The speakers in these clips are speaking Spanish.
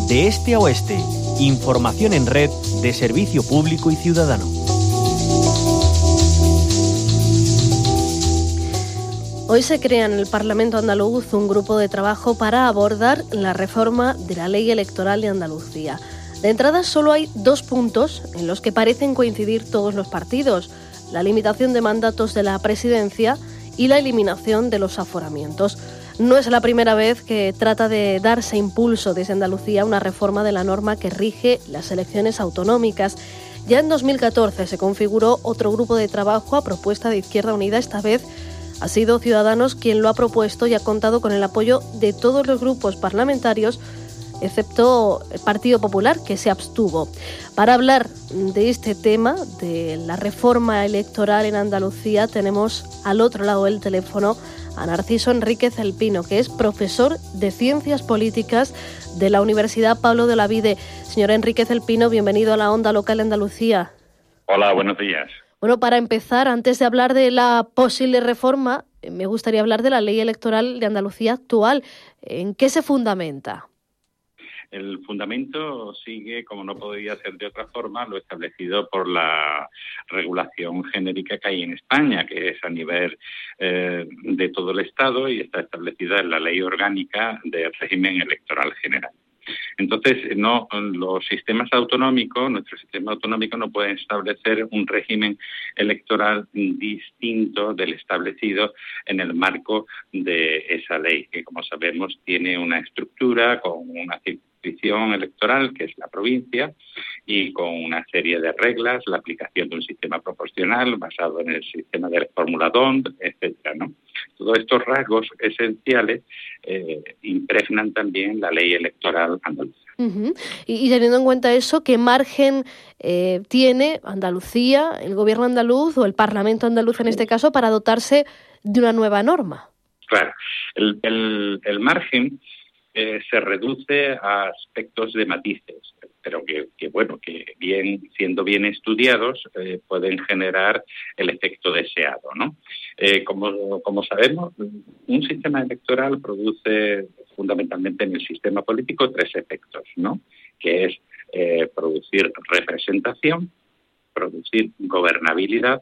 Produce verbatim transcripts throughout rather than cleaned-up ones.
De este a oeste, información en red de servicio público y ciudadano. Hoy se crea en el Parlamento andaluz un grupo de trabajo para abordar la reforma de la ley electoral de Andalucía. De entrada, solo hay dos puntos en los que parecen coincidir todos los partidos: la limitación de mandatos de la presidencia y la eliminación de los aforamientos. No es la primera vez que trata de darse impulso desde Andalucía una reforma de la norma que rige las elecciones autonómicas. Ya en dos mil catorce se configuró otro grupo de trabajo a propuesta de Izquierda Unida. Esta vez ha sido Ciudadanos quien lo ha propuesto y ha contado con el apoyo de todos los grupos parlamentarios, excepto el Partido Popular, que se abstuvo. Para hablar de este tema, de la reforma electoral en Andalucía, tenemos al otro lado del teléfono a Narciso Enríquez El Pino, que es profesor de Ciencias Políticas de la Universidad Pablo de Olavide. Señor Enríquez El Pino, bienvenido a la Onda Local de Andalucía. Hola, buenos días. Bueno, para empezar, antes de hablar de la posible reforma, me gustaría hablar de la ley electoral de Andalucía actual. ¿En qué se fundamenta? El fundamento sigue, como no podría ser de otra forma, lo establecido por la regulación genérica que hay en España, que es a nivel eh, de todo el Estado y está establecida en la Ley Orgánica del Régimen Electoral General. Entonces, no, los sistemas autonómicos, nuestro sistema autonómico no puede establecer un régimen electoral distinto del establecido en el marco de esa ley, que como sabemos tiene una estructura con una circunscripción electoral, que es la provincia, y con una serie de reglas, la aplicación de un sistema proporcional basado en el sistema de fórmula D O N T, etcétera, ¿no? Todos estos rasgos esenciales eh, impregnan también la ley electoral andaluza. Uh-huh. Y, y teniendo en cuenta eso, ¿qué margen eh, tiene Andalucía, el gobierno andaluz o el Parlamento andaluz en este caso, para dotarse de una nueva norma? Claro, el, el, el margen eh, se reduce a aspectos de matices, pero que, que bueno, que bien siendo bien estudiados eh, pueden generar el efecto deseado, ¿no? Eh, como, como sabemos, un sistema electoral produce fundamentalmente en el sistema político tres efectos, ¿no? Que es eh, producir representación, producir gobernabilidad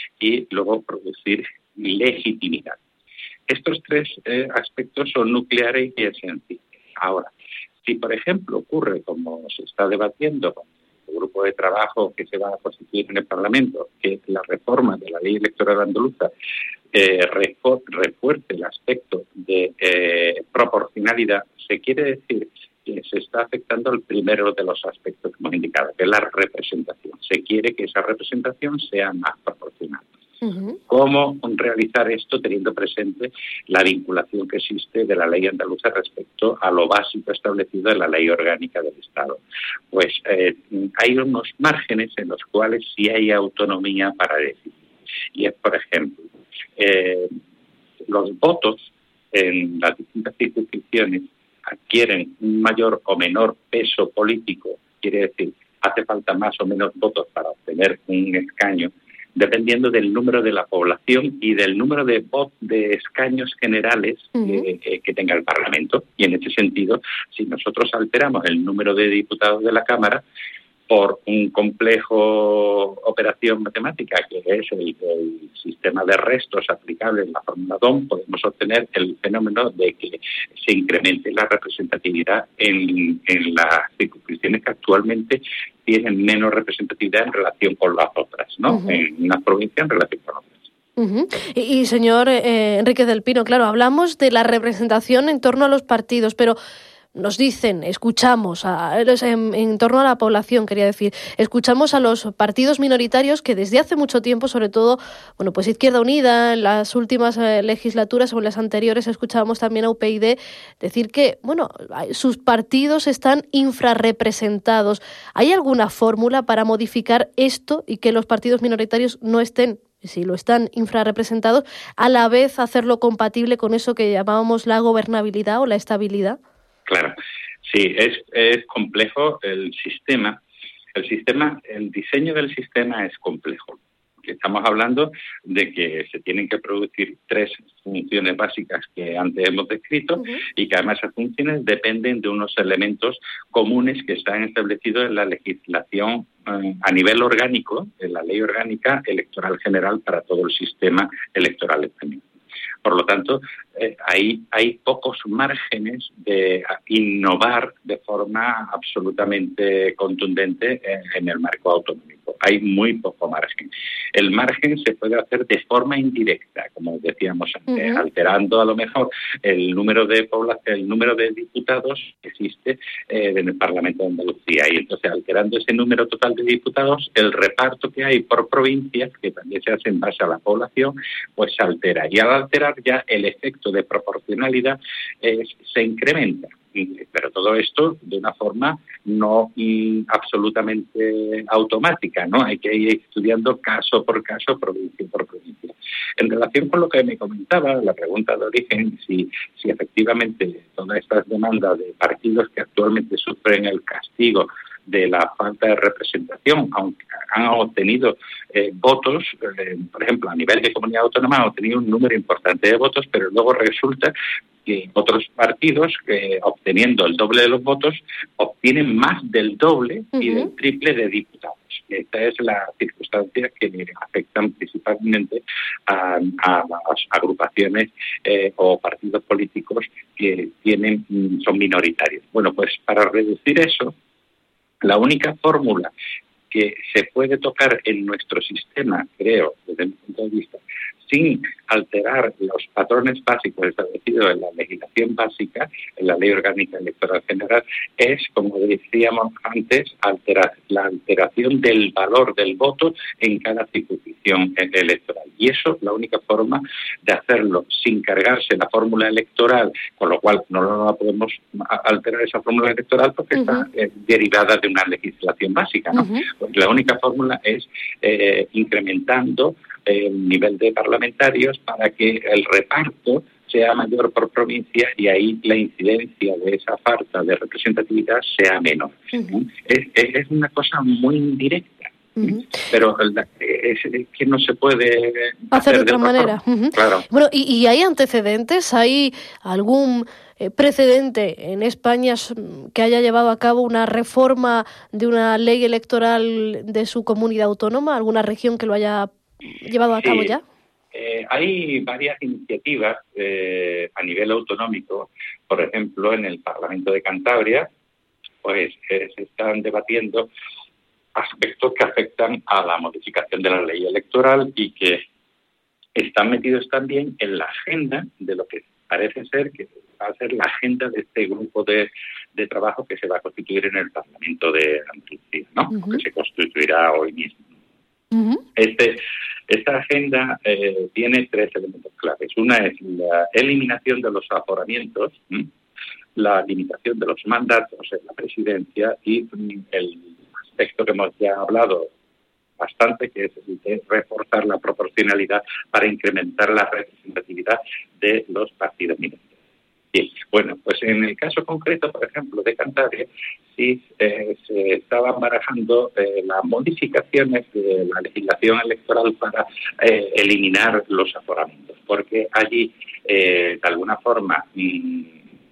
y luego producir legitimidad. Estos tres eh, aspectos son nucleares y esenciales. Ahora, si por ejemplo ocurre, como se está debatiendo con el grupo de trabajo que se va a constituir en el Parlamento, que la reforma de la ley electoral andaluza eh, refuerce el aspecto de eh, proporcionalidad, se quiere decir que se está afectando al primero de los aspectos que hemos indicado, que es la representación. Se quiere que esa representación sea más proporcional. Uh-huh. ¿Cómo realizar esto teniendo presente la vinculación que existe de la ley andaluza respecto a lo básico establecido en la ley orgánica del Estado? Pues eh, hay unos márgenes en los cuales sí hay autonomía para decidir. Y es, por ejemplo, eh, los votos en las distintas circunscripciones adquieren un mayor o menor peso político, quiere decir, hace falta más o menos votos para obtener un escaño, dependiendo del número de la población y del número de votos de escaños generales uh-huh. eh, que tenga el Parlamento. Y en ese sentido, si nosotros alteramos el número de diputados de la Cámara por un complejo operación matemática, que es el, el sistema de restos aplicable en la fórmula D O N T, podemos obtener el fenómeno de que se incremente la representatividad en, en las circunscripciones que actualmente tienen menos representatividad en relación con las otras, ¿no? Uh-huh. En una provincia en relación con otras. Uh-huh. Y, y señor eh, Enríquez del Pino, claro, hablamos de la representación en torno a los partidos, pero nos dicen, escuchamos, a, en, en torno a la población, quería decir, escuchamos a los partidos minoritarios que desde hace mucho tiempo, sobre todo, bueno, pues Izquierda Unida, en las últimas eh, legislaturas o en las anteriores, escuchábamos también a U P YD decir que, bueno, sus partidos están infrarrepresentados. ¿Hay alguna fórmula para modificar esto y que los partidos minoritarios no estén, si lo están, infrarrepresentados, a la vez hacerlo compatible con eso que llamábamos la gobernabilidad o la estabilidad? Claro, sí, es, es complejo el sistema. El sistema, el diseño del sistema es complejo. Estamos hablando de que se tienen que producir tres funciones básicas que antes hemos descrito uh-huh. y que además esas funciones dependen de unos elementos comunes que están establecidos en la legislación eh, a nivel orgánico, en la ley orgánica electoral general para todo el sistema electoral español. Por lo tanto, eh, hay, hay pocos márgenes de innovar de forma absolutamente contundente en, en el marco autonómico. Hay muy poco margen. El margen se puede hacer de forma indirecta, como decíamos antes, uh-huh. alterando a lo mejor el número de población, el número de diputados que existe eh, en el Parlamento de Andalucía. Y entonces, alterando ese número total de diputados, el reparto que hay por provincias, que también se hace en base a la población, pues se altera. Y al alterar ya el efecto de proporcionalidad eh, se incrementa. Pero todo esto de una forma no y absolutamente automática, ¿no? Hay que ir estudiando caso por caso, provincia por provincia. En relación con lo que me comentaba, la pregunta de origen, si, si efectivamente todas estas demandas de partidos que actualmente sufren el castigo de la falta de representación, aunque han obtenido eh, votos, eh, por ejemplo, a nivel de comunidad autónoma han obtenido un número importante de votos, pero luego resulta que otros partidos, que obteniendo el doble de los votos, obtienen más del doble uh-huh. y del triple de diputados. Esta es la circunstancia que afectan principalmente a, a las agrupaciones eh, o partidos políticos que tienen son minoritarios. Bueno, pues para reducir eso, la única fórmula que se puede tocar en nuestro sistema, creo, desde mi punto de vista, sin alterar los patrones básicos establecidos en la legislación básica, en la Ley Orgánica Electoral General, es, como decíamos antes, alterar la alteración del valor del voto en cada circunscripción electoral. Y eso, la única forma de hacerlo sin cargarse la fórmula electoral, con lo cual no la podemos alterar esa fórmula electoral porque uh-huh. está eh, derivada de una legislación básica, ¿no? Uh-huh. Pues la única fórmula es eh, incrementando el nivel de parlamentarios para que el reparto sea mayor por provincia y ahí la incidencia de esa falta de representatividad sea menor. Uh-huh. Es, es una cosa muy indirecta. Uh-huh. Pero es, es que no se puede hacer, hacer de otra, otra manera. Uh-huh. Claro. Bueno, ¿y, y hay antecedentes? ¿Hay algún eh, precedente en España que haya llevado a cabo una reforma de una ley electoral de su comunidad autónoma? ¿Alguna región que lo haya llevado a cabo sí. ya? Eh, hay varias iniciativas eh, a nivel autonómico. Por ejemplo, en el Parlamento de Cantabria, pues eh, se están debatiendo aspectos que afectan a la modificación de la ley electoral y que están metidos también en la agenda de lo que parece ser que va a ser la agenda de este grupo de, de trabajo que se va a constituir en el Parlamento de Andalucía, ¿no? Uh-huh. Que se constituirá hoy mismo. Uh-huh. Este, esta agenda eh, tiene tres elementos claves. Una es la eliminación de los aforamientos, ¿m? la limitación de los mandatos en la presidencia y el aspecto que hemos ya hablado bastante, que es el de reforzar la proporcionalidad para incrementar la representatividad de los partidos minoritarios. Sí. Bueno, pues en el caso concreto, por ejemplo, de Cantabria, sí eh, se estaban barajando eh, las modificaciones de la legislación electoral para eh, eliminar los aforamientos, porque allí, eh, de alguna forma, mmm,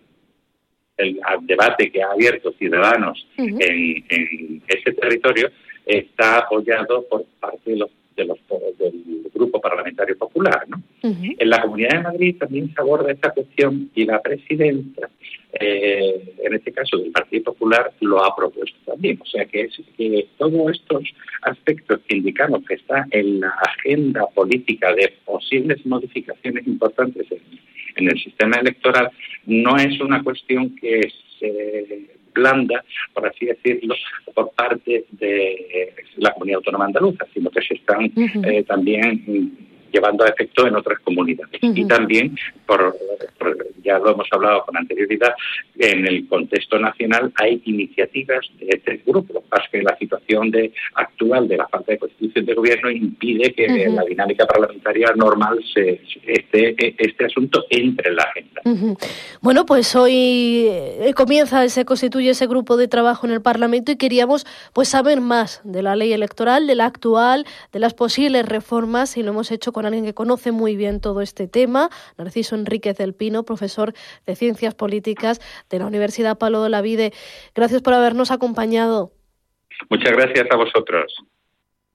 el debate que ha abierto Ciudadanos uh-huh. en, en ese territorio está apoyado por parte de los, de los del Grupo Parlamentario Popular, ¿no? Uh-huh. En la Comunidad de Madrid también se aborda esta cuestión y la presidenta, eh, en este caso del Partido Popular, lo ha propuesto también. O sea que, es, que todos estos aspectos que indicamos que está en la agenda política de posibles modificaciones importantes en, en el sistema electoral, no es una cuestión que se blanda, por así decirlo, por parte de la Comunidad Autónoma Andaluza, sino que se están uh-huh. eh, también llevando a efecto en otras comunidades. Uh-huh. Y también, por, por ya ya lo hemos hablado con anterioridad, en el contexto nacional hay iniciativas de este grupo. Lo que pasa es que la situación de, actual de la falta de constitución de gobierno impide que uh-huh. la dinámica parlamentaria normal se, este, este asunto entre en la agenda. Uh-huh. Bueno, pues hoy comienza, se constituye ese grupo de trabajo en el Parlamento y queríamos pues saber más de la ley electoral, de la actual, de las posibles reformas, y lo hemos hecho con alguien que conoce muy bien todo este tema, Narciso Enríquez del Pino, profesor de Ciencias Políticas de la Universidad Pablo de Olavide. Gracias por habernos acompañado. Muchas gracias a vosotros.